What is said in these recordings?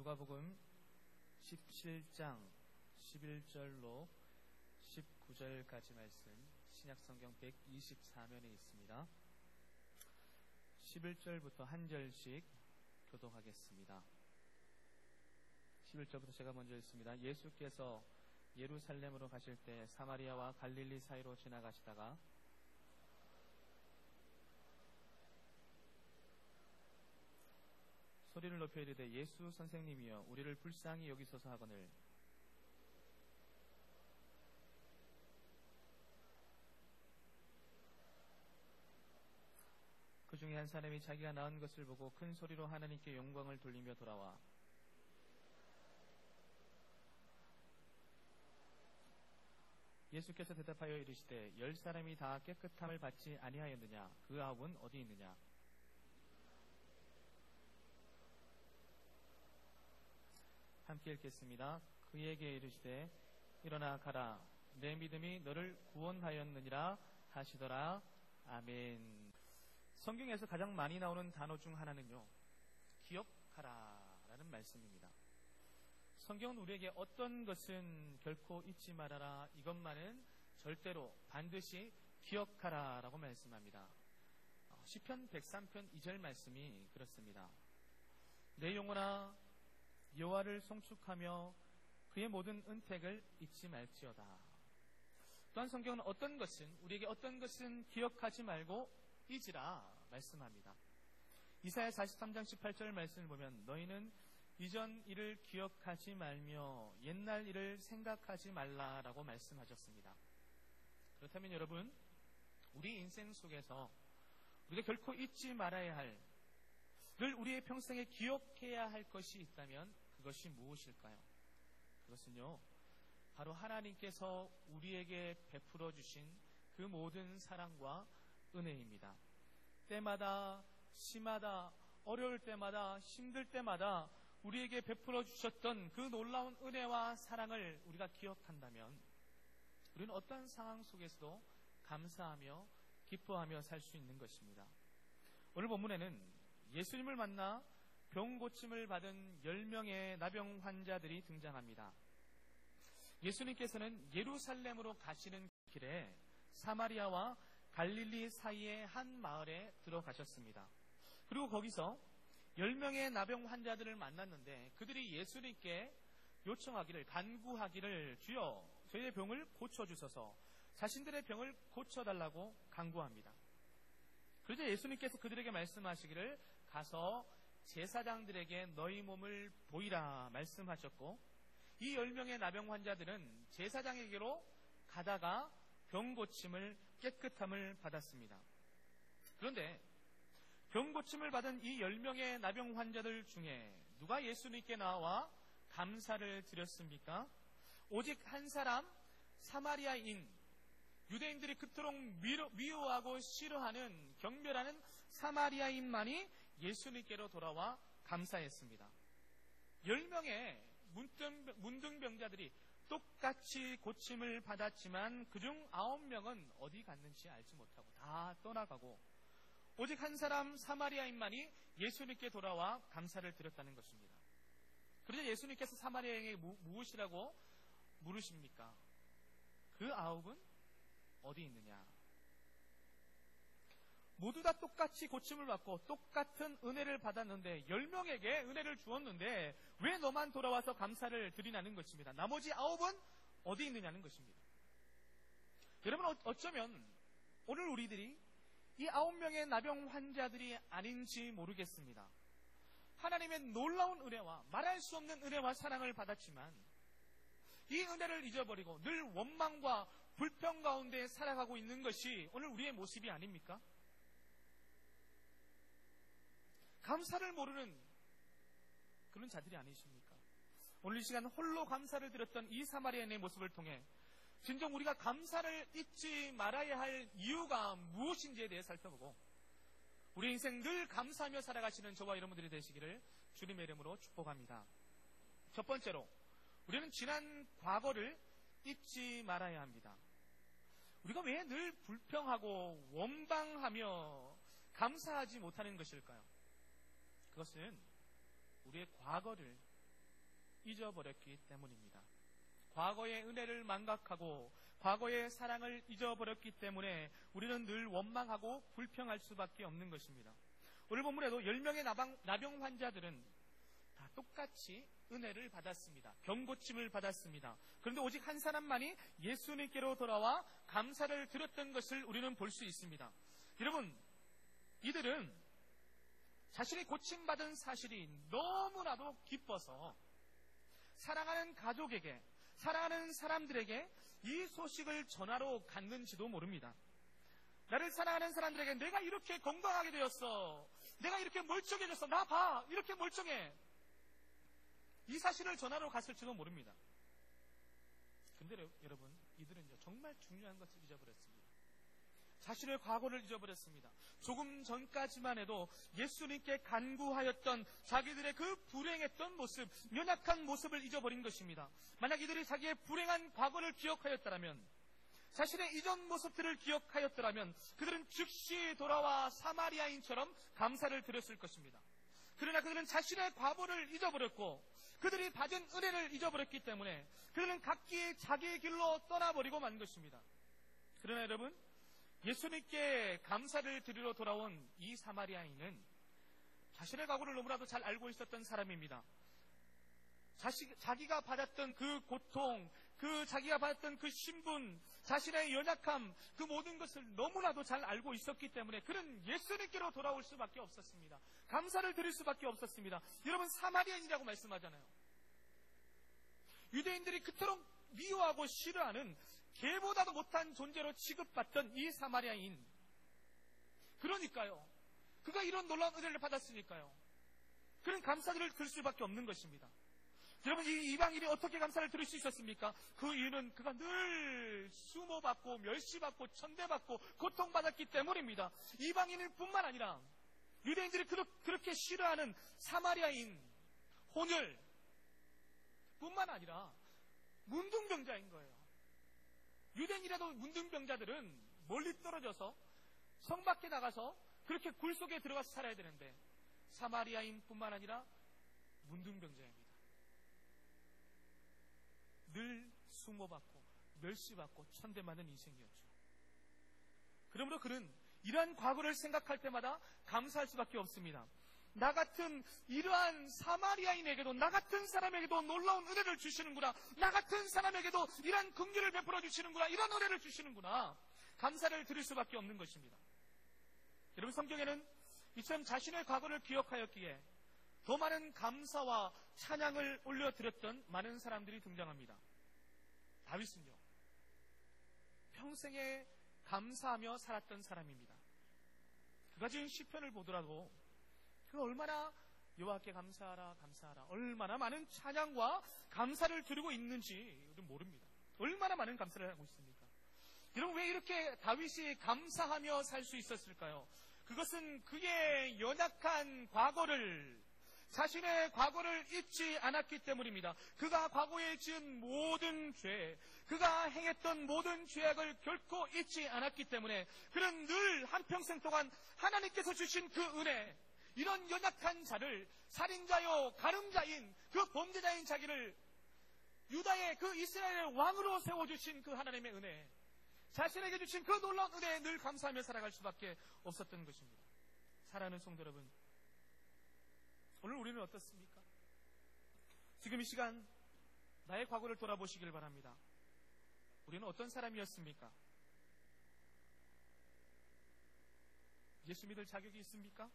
누가복음 17장 11절로 19절까지 말씀 신약성경 124면에 있습니다. 11절부터 한 절씩 교독하겠습니다. 11절부터 제가 먼저 읽습니다. 예수께서 예루살렘으로 가실 때 사마리아와 갈릴리 사이로 지나가시다가 소리를 높여 이르되 예수 선생님이여 우리를 불쌍히 여기소서 하거늘 그 중에 한 사람이 자기가 낳은 것을 보고 큰 소리로 하나님께 영광을 돌리며 돌아와 예수께서 대답하여 이르시되 10사람이 다 깨끗함을 받지 아니하였느냐? 그 아홉은 어디 있느냐? 함께 읽겠습니다. 그에게 이르시되 일어나 가라 내 믿음이 너를 구원하였느니라 하시더라. 아멘. 성경에서 가장 많이 나오는 단어 중 하나는요, 기억하라 라는 말씀입니다. 성경은 우리에게 어떤 것은 결코 잊지 말아라, 이것만은 절대로 반드시 기억하라 라고 말씀합니다. 시편 103편 2절 말씀이 그렇습니다. 내 영혼아 여호와를 송축하며 그의 모든 은택을 잊지 말지어다. 또한 성경은 우리에게 어떤 것은 기억하지 말고 잊으라 말씀합니다. 이사야 43장 18절 말씀을 보면 너희는 이전 일을 기억하지 말며 옛날 일을 생각하지 말라라고 말씀하셨습니다. 그렇다면 여러분, 우리 인생 속에서 우리가 결코 잊지 말아야 할, 늘 우리의 평생에 기억해야 할 것이 있다면 그것이 무엇일까요? 그것은요, 바로 하나님께서 우리에게 베풀어 주신 그 모든 사랑과 은혜입니다. 때마다, 시마다, 어려울 때마다, 힘들 때마다 우리에게 베풀어 주셨던 그 놀라운 은혜와 사랑을 우리가 기억한다면 우리는 어떠한 상황 속에서도 감사하며 기뻐하며 살 수 있는 것입니다. 오늘 본문에는 예수님을 만나 병 고침을 받은 10명의 나병 환자들이 등장합니다. 예수님께서는 예루살렘으로 가시는 길에 사마리아와 갈릴리 사이의 한 마을에 들어가셨습니다. 그리고 거기서 10명의 나병 환자들을 만났는데 그들이 예수님께 요청하기를, 간구하기를, 주여 저희의 병을 고쳐주소서, 자신들의 병을 고쳐달라고 간구합니다. 그러자 예수님께서 그들에게 말씀하시기를 가서 제사장들에게 너희 몸을 보이라 말씀하셨고, 이 10명의 나병 환자들은 제사장에게로 가다가 병 고침을, 깨끗함을 받았습니다. 그런데 병 고침을 받은 이 10명의 나병 환자들 중에 누가 예수님께 나와 감사를 드렸습니까? 오직 한 사람, 사마리아인, 유대인들이 그토록 미워하고 싫어하는, 경멸하는 사마리아인만이 예수님께로 돌아와 감사했습니다. 10명의 문둥병자들이 똑같이 고침을 받았지만 그중 9명은 어디 갔는지 알지 못하고 다 떠나가고 오직 한 사람 사마리아인만이 예수님께 돌아와 감사를 드렸다는 것입니다. 그러자 예수님께서 사마리아인에게 무엇이라고 물으십니까? 그 9은 어디 있느냐? 모두 다 똑같이 고침을 받고 똑같은 은혜를 받았는데 10명에게 은혜를 주었는데 왜 너만 돌아와서 감사를 드리냐는 것입니다. 나머지 9은 어디 있느냐는 것입니다. 여러분, 어쩌면 오늘 우리들이 이 9명의 나병 환자들이 아닌지 모르겠습니다. 하나님의 놀라운 은혜와 말할 수 없는 은혜와 사랑을 받았지만 이 은혜를 잊어버리고 늘 원망과 불평 가운데 살아가고 있는 것이 오늘 우리의 모습이 아닙니까? 감사를 모르는 그런 자들이 아니십니까? 오늘 이 시간 홀로 감사를 드렸던 이 사마리아인의 모습을 통해 진정 우리가 감사를 잊지 말아야 할 이유가 무엇인지에 대해 살펴보고 우리 인생 늘 감사하며 살아가시는 저와 여러분들이 되시기를 주님의 이름으로 축복합니다. 첫 번째로, 우리는 지난 과거를 잊지 말아야 합니다. 우리가 왜 늘 불평하고 원망하며 감사하지 못하는 것일까요? 그것은 우리의 과거를 잊어버렸기 때문입니다. 과거의 은혜를 망각하고 과거의 사랑을 잊어버렸기 때문에 우리는 늘 원망하고 불평할 수밖에 없는 것입니다. 오늘 본문에도 10명의 나병 환자들은 다 똑같이 은혜를 받았습니다. 병고침을 받았습니다. 그런데 오직 한 사람만이 예수님께로 돌아와 감사를 드렸던 것을 우리는 볼 수 있습니다. 여러분, 이들은 자신이 고침받은 사실이 너무나도 기뻐서 사랑하는 가족에게, 사랑하는 사람들에게 이 소식을 전하러 갔는지도 모릅니다. 나를 사랑하는 사람들에게 내가 이렇게 건강하게 되었어, 내가 이렇게 멀쩡해졌어, 나 봐, 이렇게 멀쩡해, 이 사실을 전하러 갔을지도 모릅니다. 근데 여러분, 이들은 정말 중요한 것을 잊어버렸습니다. 자신의 과거를 잊어버렸습니다. 조금 전까지만 해도 예수님께 간구하였던 자기들의 그 불행했던 모습, 연약한 모습을 잊어버린 것입니다. 만약 이들이 자기의 불행한 과거를 기억하였더라면, 자신의 이전 모습들을 기억하였더라면 그들은 즉시 돌아와 사마리아인처럼 감사를 드렸을 것입니다. 그러나 그들은 자신의 과거를 잊어버렸고 그들이 받은 은혜를 잊어버렸기 때문에 그들은 각기 자기의 길로 떠나버리고 만 것입니다. 그러나 여러분, 예수님께 감사를 드리러 돌아온 이 사마리아인은 자신의 과거를 너무나도 잘 알고 있었던 사람입니다. 자기가 받았던 그 고통, 자기가 받았던 그 신분, 자신의 연약함, 그 모든 것을 너무나도 잘 알고 있었기 때문에 그는 예수님께로 돌아올 수밖에 없었습니다. 감사를 드릴 수밖에 없었습니다. 여러분, 사마리아인이라고 말씀하잖아요. 유대인들이 그토록 미워하고 싫어하는 개보다도 못한 존재로 취급받던 이 사마리아인, 그러니까요, 그가 이런 놀라운 은혜를 받았으니까요, 그는 감사를 드릴 수밖에 없는 것입니다. 여러분, 이 이방인이 어떻게 감사를 드릴 수 있었습니까? 그 이유는 그가 늘 수모받고 멸시받고 천대받고 고통받았기 때문입니다. 이방인일 뿐만 아니라 유대인들이 그렇게 싫어하는 사마리아인 혼혈 뿐만 아니라 문둥병자인 거예요. 유대인이라도 문둥병자들은 멀리 떨어져서 성 밖에 나가서 그렇게 굴 속에 들어가서 살아야 되는데 사마리아인 뿐만 아니라 문둥병자입니다. 늘 수모받고 멸시받고 천대맞는 인생이었죠. 그러므로 그는 이러한 과거를 생각할 때마다 감사할 수밖에 없습니다. 나 같은 이러한 사마리아인에게도, 나 같은 사람에게도 놀라운 은혜를 주시는구나, 나 같은 사람에게도 이러한 긍휼을 베풀어 주시는구나, 이런 은혜를 주시는구나, 감사를 드릴 수밖에 없는 것입니다. 여러분, 성경에는 이처럼 자신의 과거를 기억하였기에 더 많은 감사와 찬양을 올려드렸던 많은 사람들이 등장합니다. 다윗은요, 평생에 감사하며 살았던 사람입니다. 그가 지은 시편을 보더라도 그가 얼마나 여호와께 감사하라 감사하라, 얼마나 많은 찬양과 감사를 드리고 있는지 우리는 모릅니다. 얼마나 많은 감사를 하고 있습니까? 여러분, 왜 이렇게 다윗이 감사하며 살 수 있었을까요? 그것은 그의 연약한 과거를, 자신의 과거를 잊지 않았기 때문입니다. 그가 과거에 지은 모든 죄, 그가 행했던 모든 죄악을 결코 잊지 않았기 때문에 그는 늘 한평생 동안 하나님께서 주신 그 은혜, 이런 연약한 자를, 살인자요 가늠자인 그 범죄자인 자기를 유다의 그 이스라엘의 왕으로 세워주신 그 하나님의 은혜, 자신에게 주신 그 놀라운 은혜에 늘 감사하며 살아갈 수밖에 없었던 것입니다. 사랑하는 성도 여러분, 오늘 우리는 어떻습니까? 지금 이 시간 나의 과거를 돌아보시길 바랍니다. 우리는 어떤 사람이었습니까? 예수 믿을 자격이 있습니까?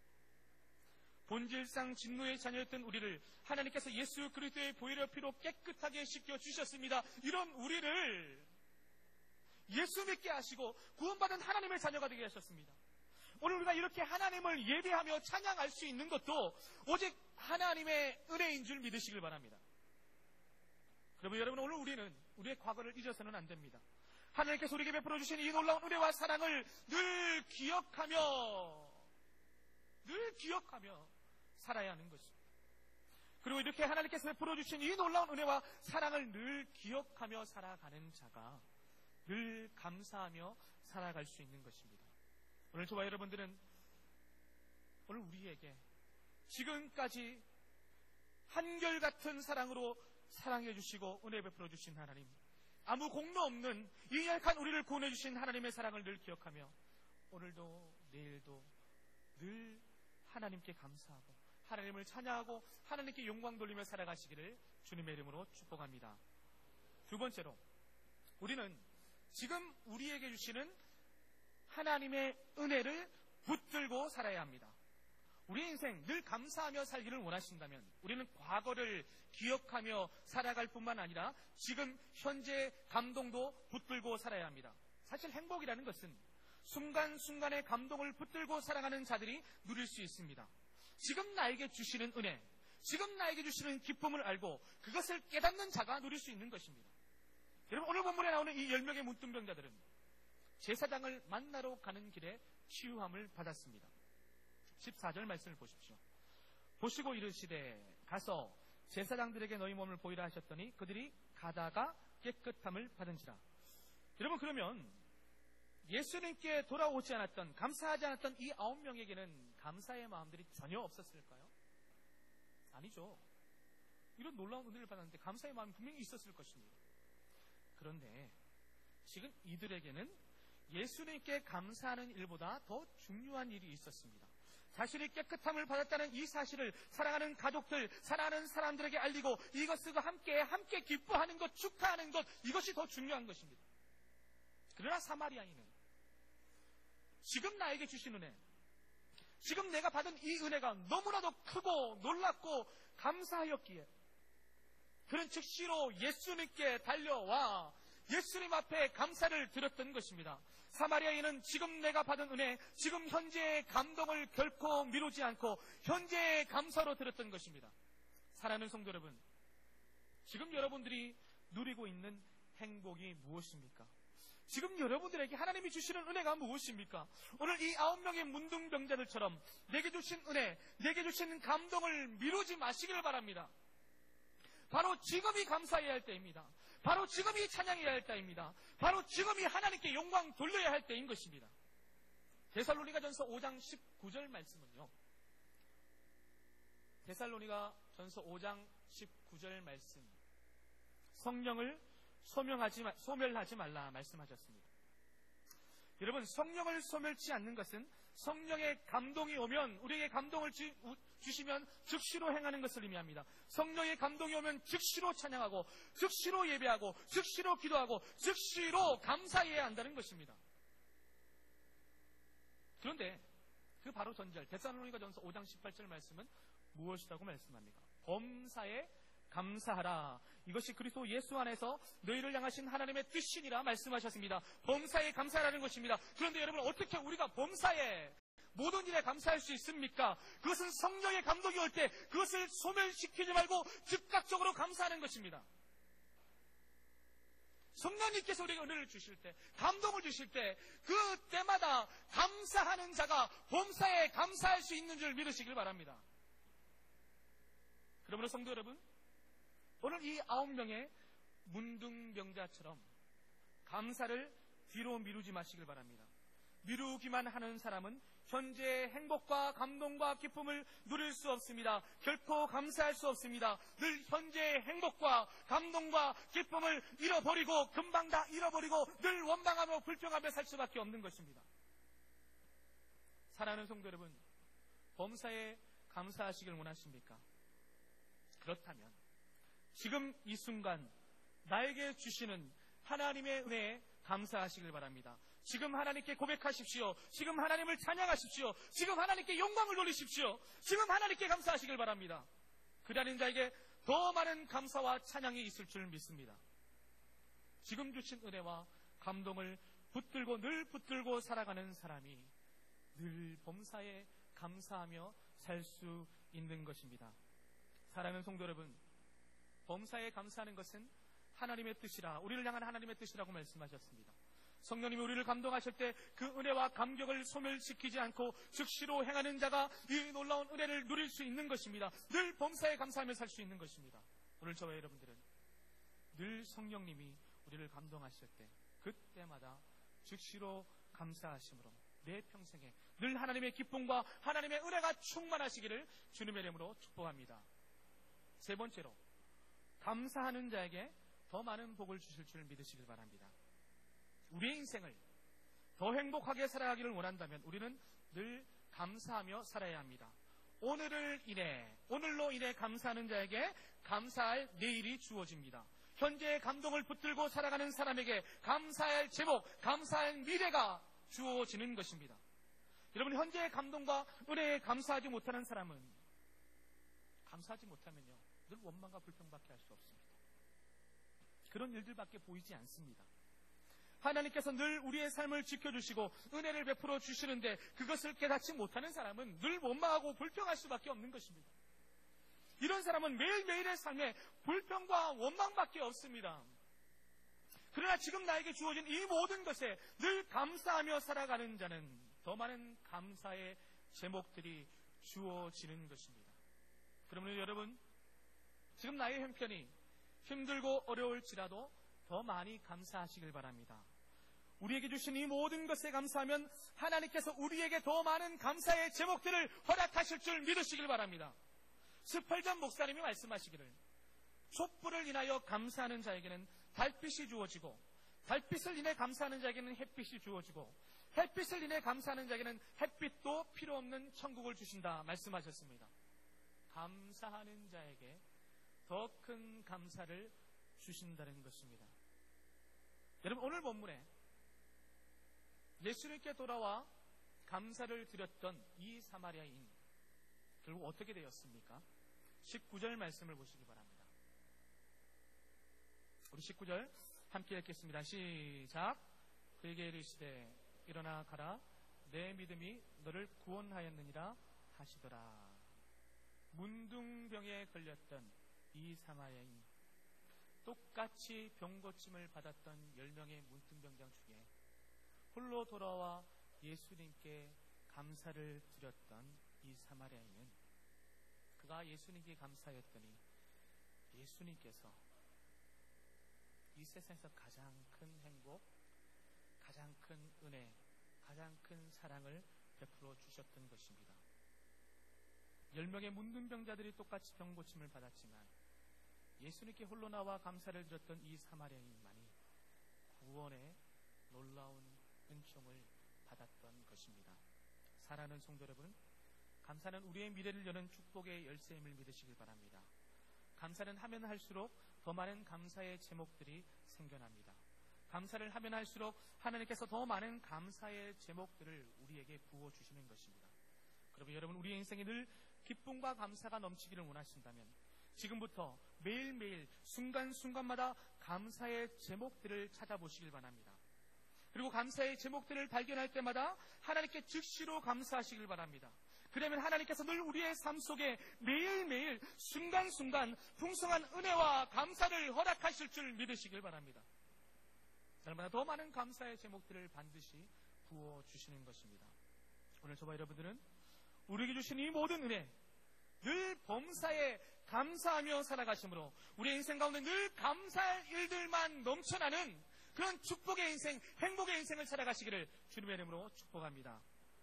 본질상 진노의 자녀였던 우리를 하나님께서 예수 그리스도의 보혈의 피로 깨끗하게 씻겨주셨습니다. 이런 우리를 예수 믿게 하시고 구원받은 하나님의 자녀가 되게 하셨습니다. 오늘 우리가 이렇게 하나님을 예배하며 찬양할 수 있는 것도 오직 하나님의 은혜인 줄 믿으시길 바랍니다. 그러면 여러분, 오늘 우리는 우리의 과거를 잊어서는 안 됩니다. 하나님께서 우리에게 베풀어 주신 이 놀라운 은혜와 사랑을 늘 기억하며 살아야 하는 것입니다. 그리고 이렇게 하나님께서 베풀어 주신 이 놀라운 은혜와 사랑을 늘 기억하며 살아가는 자가 늘 감사하며 살아갈 수 있는 것입니다. 오늘 저와 여러분들은 오늘 우리에게 지금까지 한결같은 사랑으로 사랑해 주시고 은혜 베풀어 주신 하나님, 아무 공로 없는 이 약한 우리를 구원해 주신 하나님의 사랑을 늘 기억하며 오늘도 내일도 늘 하나님께 감사하고 하나님을 찬양하고 하나님께 영광 돌리며 살아가시기를 주님의 이름으로 축복합니다. 두 번째로, 우리는 지금 우리에게 주시는 하나님의 은혜를 붙들고 살아야 합니다. 우리 인생 늘 감사하며 살기를 원하신다면 우리는 과거를 기억하며 살아갈 뿐만 아니라 지금 현재의 감동도 붙들고 살아야 합니다. 사실 행복이라는 것은 순간순간의 감동을 붙들고 살아가는 자들이 누릴 수 있습니다. 지금 나에게 주시는 은혜, 지금 나에게 주시는 기쁨을 알고 그것을 깨닫는 자가 누릴 수 있는 것입니다. 여러분, 오늘 본문에 나오는 이 10명의 문둥병자들은 제사장을 만나러 가는 길에 치유함을 받았습니다. 14절 말씀을 보십시오. 보시고 이르시되 가서 제사장들에게 너희 몸을 보이라 하셨더니 그들이 가다가 깨끗함을 받은지라. 여러분, 그러면 예수님께 돌아오지 않았던, 감사하지 않았던 이 9명에게는 감사의 마음들이 전혀 없었을까요? 아니죠. 이런 놀라운 은혜를 받았는데 감사의 마음이 분명히 있었을 것입니다. 그런데 지금 이들에게는 예수님께 감사하는 일보다 더 중요한 일이 있었습니다. 자신이 깨끗함을 받았다는 이 사실을 사랑하는 가족들, 사랑하는 사람들에게 알리고 이것과 함께 기뻐하는 것, 축하하는 것, 이것이 더 중요한 것입니다. 그러나 사마리아인은 지금 나에게 주신 은혜, 지금 내가 받은 이 은혜가 너무나도 크고 놀랍고 감사하였기에 그는 즉시로 예수님께 달려와 예수님 앞에 감사를 드렸던 것입니다. 사마리아인은 지금 내가 받은 은혜, 지금 현재의 감동을 결코 미루지 않고 현재의 감사로 드렸던 것입니다. 사랑하는 성도 여러분, 지금 여러분들이 누리고 있는 행복이 무엇입니까? 지금 여러분들에게 하나님이 주시는 은혜가 무엇입니까? 오늘 이 9명의 문둥병자들처럼 내게 주신 은혜, 내게 주신 감동을 미루지 마시기를 바랍니다. 바로 지금이 감사해야 할 때입니다. 바로 지금이 찬양해야 할 때입니다. 바로 지금이 하나님께 영광 돌려야 할 때인 것입니다. 데살로니가전서 5장 19절 말씀은요, 데살로니가전서 5장 19절 말씀, 성령을 소멸하지 말라 말씀하셨습니다. 여러분, 성령을 소멸치 않는 것은 성령의 감동이 오면, 우리에게 감동을 주시면 즉시로 행하는 것을 의미합니다. 성령의 감동이 오면 즉시로 찬양하고, 즉시로 예배하고, 즉시로 기도하고, 즉시로 감사해야 한다는 것입니다. 그런데 그 바로 전절, 데살로니가전서 5장 18절 말씀은 무엇이라고 말씀합니까? 범사에 감사하라. 이것이 그리스도 예수 안에서 너희를 향하신 하나님의 뜻이니라 말씀하셨습니다. 범사에 감사하라는 것입니다. 그런데 여러분, 어떻게 우리가 범사에 모든 일에 감사할 수 있습니까? 그것은 성령의 감동이 올 때 그것을 소멸시키지 말고 즉각적으로 감사하는 것입니다. 성령님께서 우리에게 은혜를 주실 때, 감동을 주실 때, 그때마다 감사하는 자가 범사에 감사할 수 있는 줄 믿으시길 바랍니다. 그러므로 성도 여러분, 오늘 이 9명의 문둥병자처럼 감사를 뒤로 미루지 마시길 바랍니다. 미루기만 하는 사람은 현재의 행복과 감동과 기쁨을 누릴 수 없습니다. 결코 감사할 수 없습니다. 늘 현재의 행복과 감동과 기쁨을 잃어버리고, 금방 다 잃어버리고 늘 원망하며 불평하며 살 수밖에 없는 것입니다. 사랑하는 성도 여러분, 범사에 감사하시길 원하십니까? 그렇다면 지금 이 순간 나에게 주시는 하나님의 은혜에 감사하시길 바랍니다. 지금 하나님께 고백하십시오. 지금 하나님을 찬양하십시오. 지금 하나님께 영광을 돌리십시오. 지금 하나님께 감사하시길 바랍니다. 그러는 자에게 더 많은 감사와 찬양이 있을 줄 믿습니다. 지금 주신 은혜와 감동을 늘 붙들고 살아가는 사람이 늘 범사에 감사하며 살 수 있는 것입니다. 사랑하는 성도 여러분, 범사에 감사하는 것은 하나님의 뜻이라, 우리를 향한 하나님의 뜻이라고 말씀하셨습니다. 성령님이 우리를 감동하실 때 그 은혜와 감격을 소멸시키지 않고 즉시로 행하는 자가 이 놀라운 은혜를 누릴 수 있는 것입니다. 늘 범사에 감사하며 살 수 있는 것입니다. 오늘 저와 여러분들은 늘 성령님이 우리를 감동하실 때 그때마다 즉시로 감사하심으로 내 평생에 늘 하나님의 기쁨과 하나님의 은혜가 충만하시기를 주님의 이름으로 축복합니다. 세 번째로, 감사하는 자에게 더 많은 복을 주실 줄 믿으시길 바랍니다. 우리의 인생을 더 행복하게 살아가기를 원한다면 우리는 늘 감사하며 살아야 합니다. 오늘로 인해 감사하는 자에게 감사할 내일이 주어집니다. 현재의 감동을 붙들고 살아가는 사람에게 감사할 제목, 감사할 미래가 주어지는 것입니다. 여러분, 현재의 감동과 은혜에 감사하지 못하는 사람은 감사하지 못하면요, 늘 원망과 불평밖에 할 수 없습니다. 그런 일들밖에 보이지 않습니다. 하나님께서 늘 우리의 삶을 지켜주시고 은혜를 베풀어 주시는데 그것을 깨닫지 못하는 사람은 늘 원망하고 불평할 수밖에 없는 것입니다. 이런 사람은 매일매일의 삶에 불평과 원망밖에 없습니다. 그러나 지금 나에게 주어진 이 모든 것에 늘 감사하며 살아가는 자는 더 많은 감사의 제목들이 주어지는 것입니다. 그러므로 여러분, 지금 나의 형편이 힘들고 어려울지라도 더 많이 감사하시길 바랍니다. 우리에게 주신 이 모든 것에 감사하면 하나님께서 우리에게 더 많은 감사의 제목들을 허락하실 줄 믿으시길 바랍니다. 스펄전 목사님이 말씀하시기를, 촛불을 인하여 감사하는 자에게는 달빛이 주어지고, 달빛을 인해 감사하는 자에게는 햇빛이 주어지고, 햇빛을 인해 감사하는 자에게는 햇빛도 필요 없는 천국을 주신다 말씀하셨습니다. 감사하는 자에게 더 큰 감사를 주신다는 것입니다. 여러분, 오늘 본문에 예수님께 돌아와 감사를 드렸던 이 사마리아인, 결국 어떻게 되었습니까? 19절 말씀을 보시기 바랍니다. 우리 19절 함께 읽겠습니다. 시작. 그에게 이르시되 일어나 가라, 내 믿음이 너를 구원하였느니라 하시더라. 문둥병에 걸렸던 이 사마리아인, 똑같이 병고침을 받았던 10명의 문둥병자 중에 홀로 돌아와 예수님께 감사를 드렸던 이 사마리아인은, 그가 예수님께 감사했더니 예수님께서 이 세상에서 가장 큰 행복, 가장 큰 은혜, 가장 큰 사랑을 베풀어 주셨던 것입니다. 10명의 문둥병자들이 똑같이 병고침을 받았지만 예수님께 홀로 나와 감사를 드렸던 이 사마리아인만이 구원의 놀라운 은총을 받았던 것입니다. 사랑하는 성도 여러분, 감사는 우리의 미래를 여는 축복의 열쇠임을 믿으시길 바랍니다. 감사는 하면 할수록 더 많은 감사의 제목들이 생겨납니다. 감사를 하면 할수록 하나님께서 더 많은 감사의 제목들을 우리에게 부어주시는 것입니다. 그러면 여러분, 우리의 인생에 늘 기쁨과 감사가 넘치기를 원하신다면 지금부터 매일매일 순간순간마다 감사의 제목들을 찾아보시길 바랍니다. 그리고 감사의 제목들을 발견할 때마다 하나님께 즉시로 감사하시길 바랍니다. 그러면 하나님께서 늘 우리의 삶 속에 매일매일 순간순간 풍성한 은혜와 감사를 허락하실 줄 믿으시길 바랍니다. 얼마나 더 많은 감사의 제목들을 반드시 부어주시는 것입니다. 오늘 저와 여러분들은 우리에게 주신 이 모든 은혜, 늘 범사에 감사하며 살아가심으로 우리의 인생 가운데 늘 감사할 일들만 넘쳐나는 그런 축복의 인생, 행복의 인생을 살아가시기를 주님의 이름으로 축복합니다.